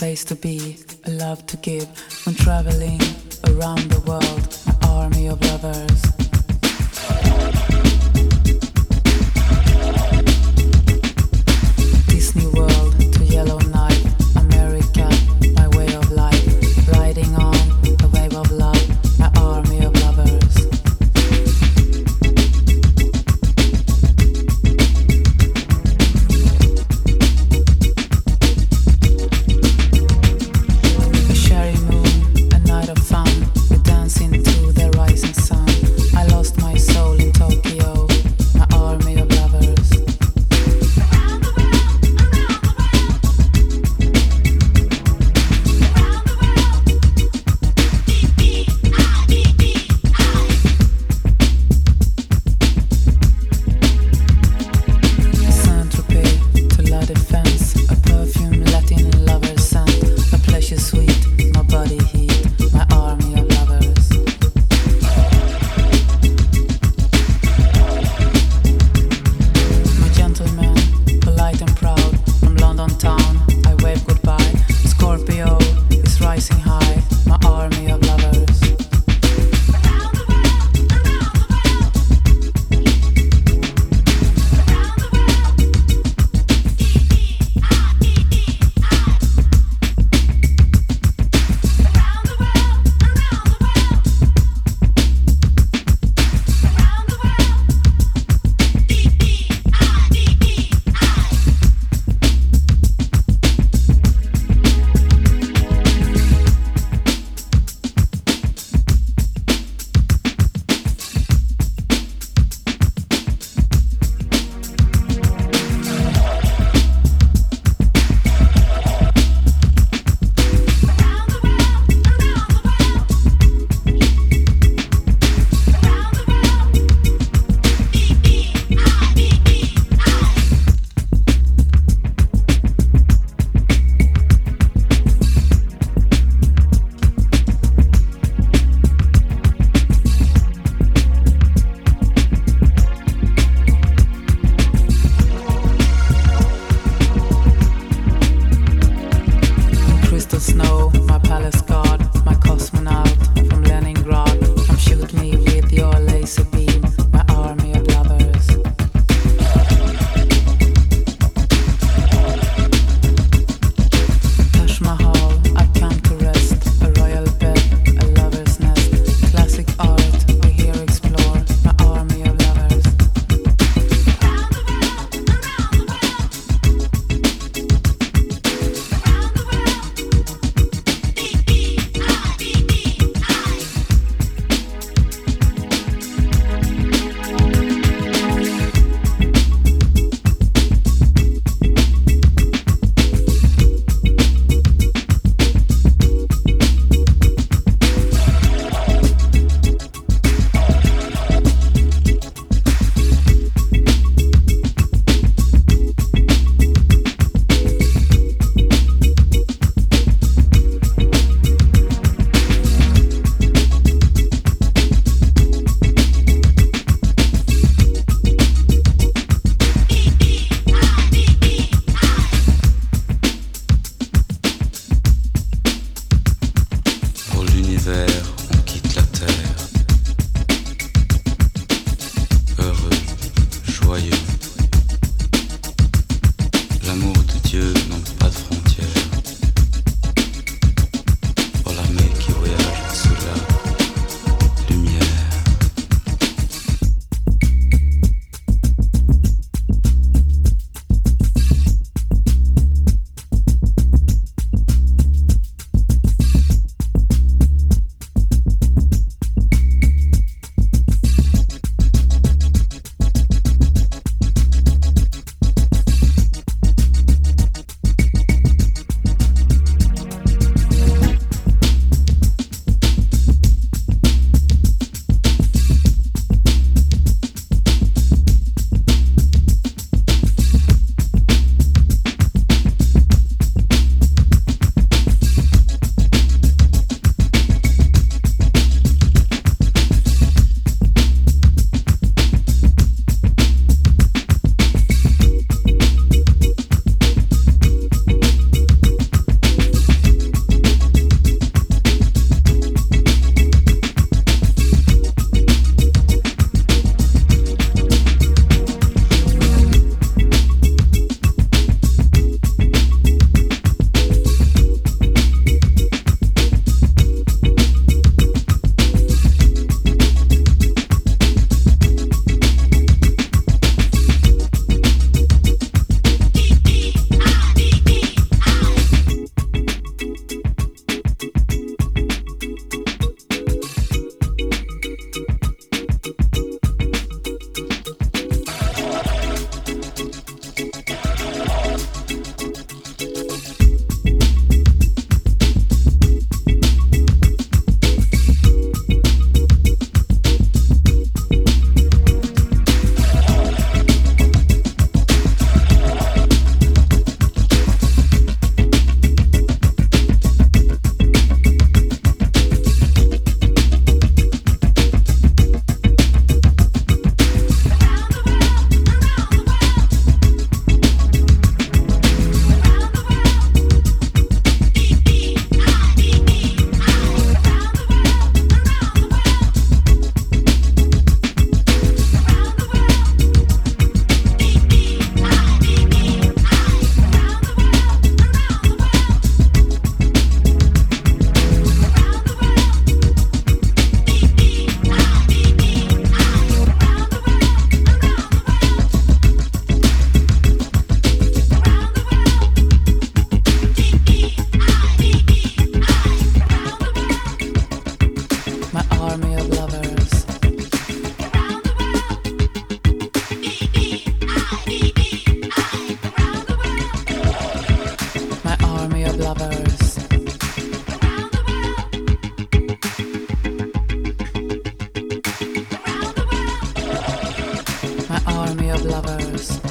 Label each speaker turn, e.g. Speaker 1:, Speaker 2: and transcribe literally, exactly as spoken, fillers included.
Speaker 1: place to be, a love to give. When traveling around the world, my army of lovers. Disney World to Yellowknife, America, my way of life. Riding on the wave of love, my army of lovers. A cherry moon, a night of fun, we dance into the rising sun. I lost my soul in Tokyo, my army of lovers. Around the world, around the world, around the world, D B I, D B I. Saint-Tropez to La Défense, a perfume Latin lover scent, a pleasure sweet, my body heat, my army of lovers. My gentleman, polite and proud, from London town, I wave goodbye. Scorpio is rising high, my army of lovers. Around the world, around the world, around the world, D B I, D B I. Around the world, around the world, around the world, D B I, D B I. Crystal snow, my palace guard, my cosmonaut from Leningrad. Come shoot me with your laser beam, my army of lovers. Taj Mahal, I come to rest, a royal bed, a lover's nest. Classic art, we here explore, my army of lovers. Around the world, around the world, around the world. D B I, D B I.
Speaker 2: Pour l'univers, on quitte la terre. Heureux, joyeux. L'amour de Dieu n'a pas de frontières. Pour l'armée qui voyage sous la lumière.
Speaker 1: army of lovers.